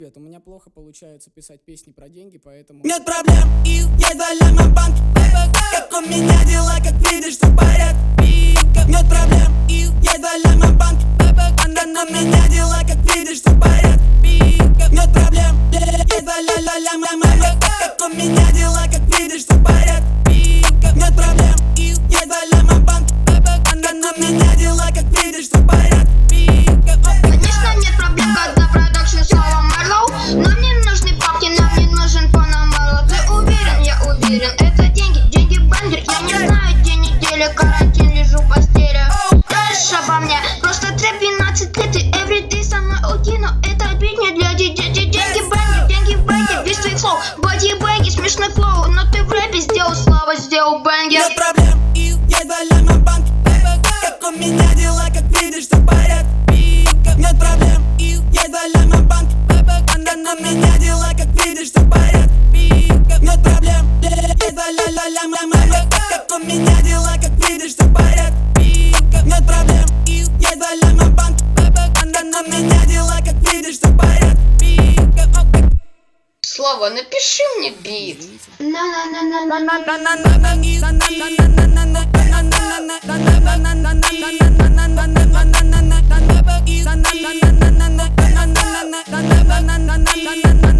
У меня плохо получается писать песни про деньги, поэтому... Нет проблем, есть доля на банке. Как у меня дела, как видишь, все в порядке. Нет проблем, есть доля на банке. Как у меня дела, как видишь, все в порядке. Нет проблем, есть доля на банке. Как у меня дела, как видишь, все в порядке. Нет проблем, есть доля на банке. Как у меня дела, как видишь, все в порядке. Конечно, нет проблем, когда продакшн слово Марлоу. Нам не нужны папки, нам не нужен Панамарло. Ты уверен, я уверен, это деньги, деньги бендер. Я не знаю, день недели, карантин, лежу в постели. Знаешь обо мне, просто трэп 12 лет. И everyday со мной один, но это бит не для деньги бендер, деньги бендер. Весь твой флоу, боди-бэги, смешной флоу. Но ты в рэпе сделал славу, сделал бенгер. Нет проблем, есть доля на банке. Как у меня дела, как видишь, все в порядке. Нет проблем, есть доля на банке. Как у меня дела, как видишь, все в порядке. Нет проблем, есть доля на банке. Как у меня дела, как видишь, все в порядке. Нет проблем, есть доля на банке. Как у меня дела, как видишь, все в порядке. Слава, напиши мне бит. На